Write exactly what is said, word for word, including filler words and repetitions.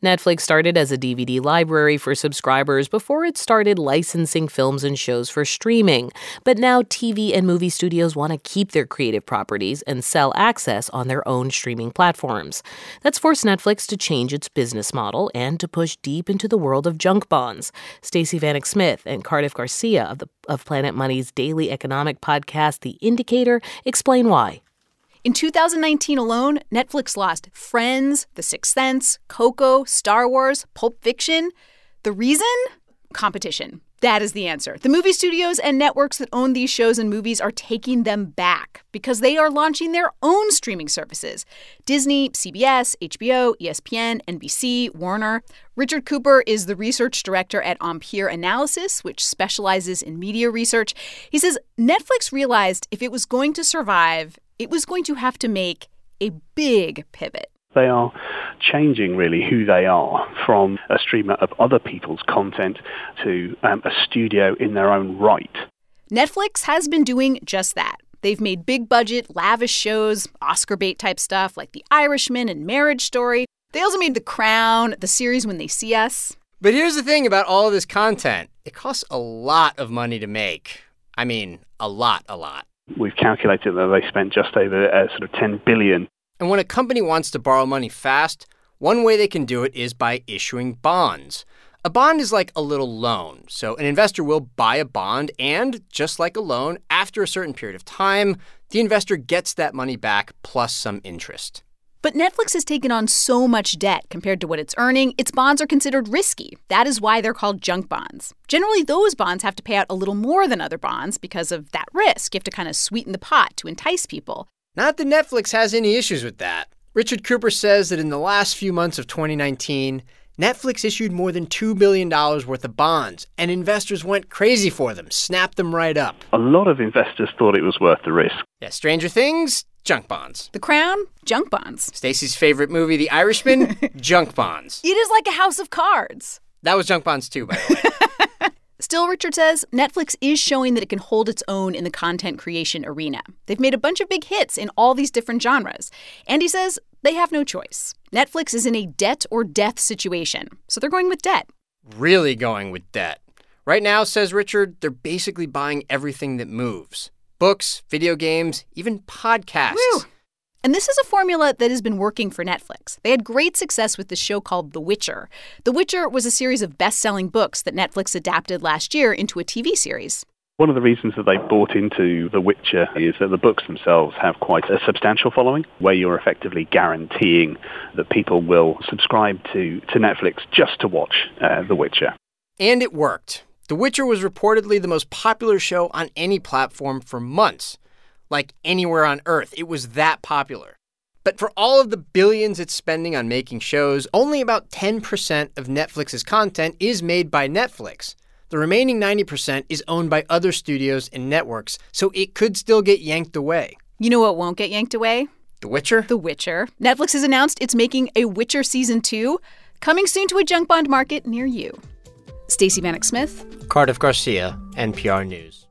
Netflix started as a D V D library for subscribers before it started licensing films and shows for streaming. But now T V and movie studios want to keep their creative properties and sell access on their own streaming platforms. That's forced Netflix to change its business model and to push deep into the world of junk bonds. Stacey Vanek Smith and Cardiff Garcia of, the, of Planet Money's daily economic podcast, The Indicator, explain why. In two thousand nineteen alone, Netflix lost Friends, The Sixth Sense, Coco, Star Wars, Pulp Fiction. The reason? Competition. That is the answer. The movie studios and networks that own these shows and movies are taking them back because they are launching their own streaming services. Disney, C B S, H B O, E S P N, N B C, Warner. Richard Cooper is the research director at Ampere Analysis, which specializes in media research. He says Netflix realized if it was going to survive, it was going to have to make a big pivot. They are changing, really, who they are from a streamer of other people's content to um, a studio in their own right. Netflix has been doing just that. They've made big-budget, lavish shows, Oscar bait type stuff like The Irishman and Marriage Story. They also made The Crown, the series When They See Us. But here's the thing about all of this content. It costs a lot of money to make. I mean, a lot, a lot. We've calculated that they spent just over uh, sort of ten billion dollars. And when a company wants to borrow money fast, one way they can do it is by issuing bonds. A bond is like a little loan. So an investor will buy a bond and, just like a loan, after a certain period of time, the investor gets that money back plus some interest. But Netflix has taken on so much debt compared to what it's earning, its bonds are considered risky. That is why they're called junk bonds. Generally, those bonds have to pay out a little more than other bonds because of that risk. You have to kind of sweeten the pot to entice people. Not that Netflix has any issues with that. Richard Cooper says that in the last few months of twenty nineteen, Netflix issued more than two billion dollars worth of bonds, and investors went crazy for them, snapped them right up. A lot of investors thought it was worth the risk. Yeah, Stranger Things, junk bonds. The Crown, junk bonds. Stacey's favorite movie, The Irishman, junk bonds. It is like a house of cards. That was junk bonds too, by the way. Still, Richard says, Netflix is showing that it can hold its own in the content creation arena. They've made a bunch of big hits in all these different genres. And he says they have no choice. Netflix is in a debt or death situation, so they're going with debt. Really going with debt. Right now, says Richard, they're basically buying everything that moves. Books, video games, even podcasts. Woo! And this is a formula that has been working for Netflix. They had great success with the show called The Witcher. The Witcher was a series of best-selling books that Netflix adapted last year into a T V series. One of the reasons that they bought into The Witcher is that the books themselves have quite a substantial following, where you're effectively guaranteeing that people will subscribe to, to Netflix just to watch uh, The Witcher. And it worked. The Witcher was reportedly the most popular show on any platform for months. Like anywhere on Earth. It was that popular. But for all of the billions it's spending on making shows, only about ten percent of Netflix's content is made by Netflix. The remaining ninety percent is owned by other studios and networks, so it could still get yanked away. You know what won't get yanked away? The Witcher? The Witcher. Netflix has announced it's making a Witcher Season two, coming soon to a junk bond market near you. Stacey Vanek Smith. Cardiff Garcia, N P R News.